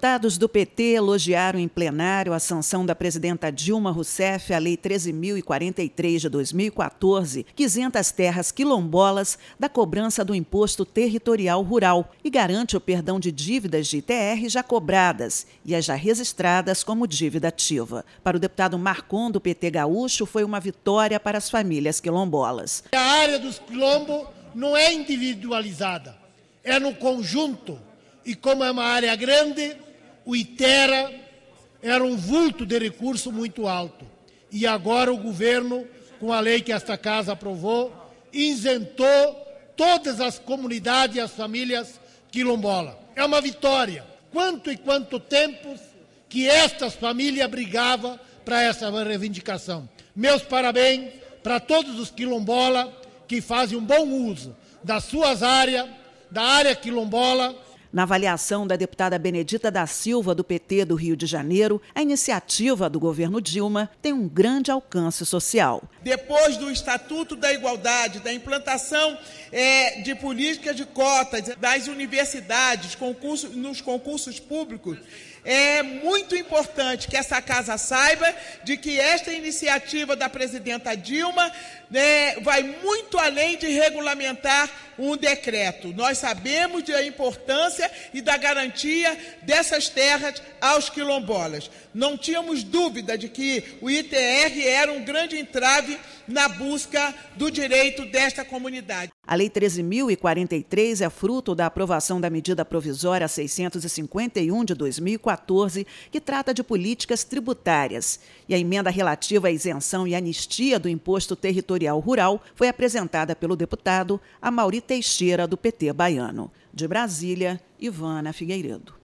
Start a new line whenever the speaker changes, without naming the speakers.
Deputados do PT elogiaram em plenário a sanção da presidenta Dilma Rousseff à Lei 13.043 de 2014, que isenta as terras quilombolas da cobrança do Imposto Territorial Rural e garante o perdão de dívidas de ITR já cobradas e as já registradas como dívida ativa. Para o deputado Marcon, do PT gaúcho, foi uma vitória para as famílias quilombolas.
A área dos quilombos não é individualizada, é no conjunto. E como é uma área grande, o ITERA era um vulto de recurso muito alto. E agora o governo, com a lei que esta casa aprovou, isentou todas as comunidades e as famílias quilombolas. É uma vitória. Quanto e quanto tempo que estas famílias brigavam para essa reivindicação. Meus parabéns para todos os quilombolas que fazem um bom uso das suas áreas, da área quilombola.
Na avaliação da deputada Benedita da Silva, do PT do Rio de Janeiro, a iniciativa do governo Dilma tem um grande alcance social.
Depois do Estatuto da Igualdade, da implantação de políticas de cotas das universidades, nos concursos públicos, é muito importante que essa casa saiba de que esta iniciativa da presidenta Dilma vai muito além de regulamentar um decreto. Nós sabemos da importância e da garantia dessas terras aos quilombolas. Não tínhamos dúvida de que o ITR era um grande entrave na busca do direito desta comunidade.
A Lei 13.043 é fruto da aprovação da medida provisória 651 de 2014, que trata de políticas tributárias. E a emenda relativa à isenção e anistia do Imposto Territorial Rural foi apresentada pelo deputado Amaury Teixeira, do PT baiano. De Brasília, Ivana Figueiredo.